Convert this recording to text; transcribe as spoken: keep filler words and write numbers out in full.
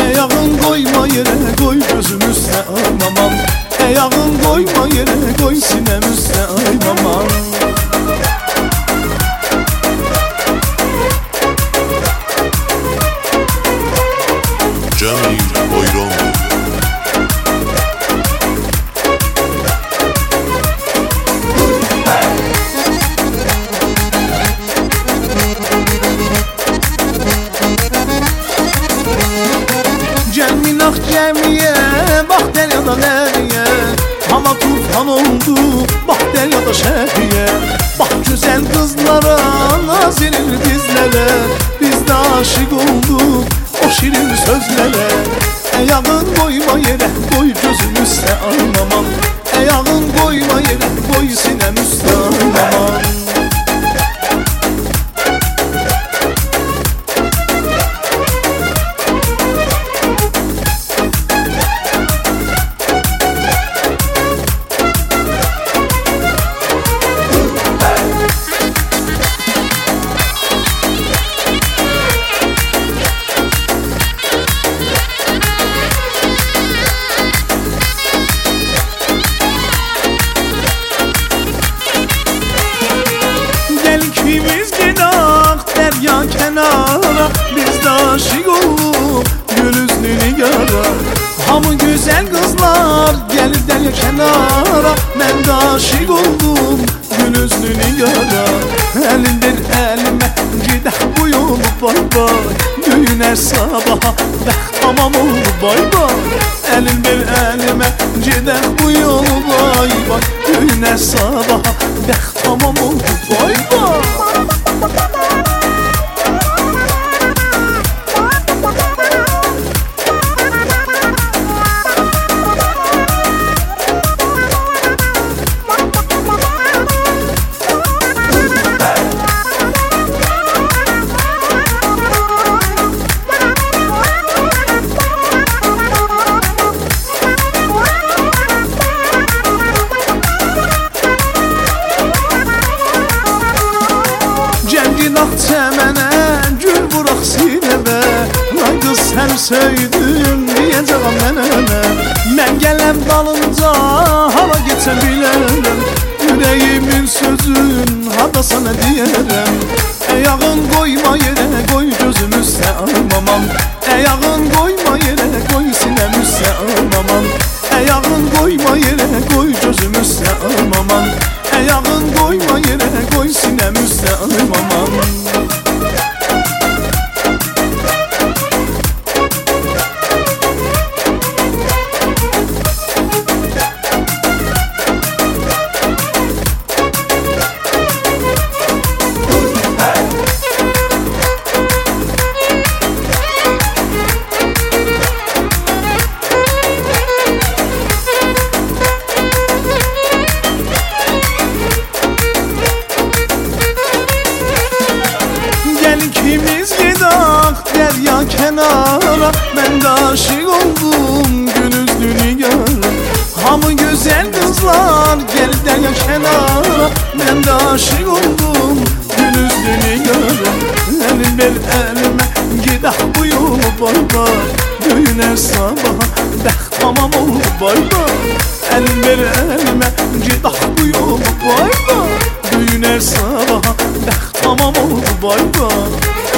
Ayağın koyma yere koy gözüm üstüne aymamam. Ayağın koyma yere koy sinem üstüne aymamam. Cemil Oyron. Cemil ah cemiye bak deryada neriye. Hava tufan oldu bak deryada şehriye. Bak güzel kızlara naz verir bizlere. Biz de aşık olduk o şirin sözlere. Ayağın koyma yere koy gözüm üstüne aymamam. Ayağın koyma yere koy sinem üstüne aymamam. İkimiz gidak derya kenara. Biz de aşık olduk gül üstünü yara. Hamı güzel kızlar gelir derya kenara. Ben de aşık oldum gül üstünü yara. Elindir elime gidek bu yolu bay bay. Düğüner sabaha bek tamam oldu bay bay. Elindir elime gidek bu yolu bay bay. Düğüner sabaha bek tamam oldu bay bay. Çəmənə gül vuraq sinəmə. Lan qız sən söydün deyəcəm mənə. Mən gələm dalınca hava geçə bilərəm. Yüreğimin sözün hada sana deyərəm. Ayağın koyma yere koy gözüm üstüne aymamam. Ayağın koyma yere koy sinem üstüne aymamam. Ayağın koyma yere koy gözüm üstüne aymamam. Ayağın koyma yere koy sinem üstüne aymamam. İkimiz gidak derya kenara. Ben de aşık oldum günüz dünyara. Hamı güzel kızlar gel derya kenara. Ben de aşık oldum günüz dünyara. Elin ver elime gidak bu yolu bay bay. Düğüner sabaha bek tamam oldu bay bay. Elin ver elime gidak bu yolu bay bay. Düğüner sabaha bek tamam oldu bay bay.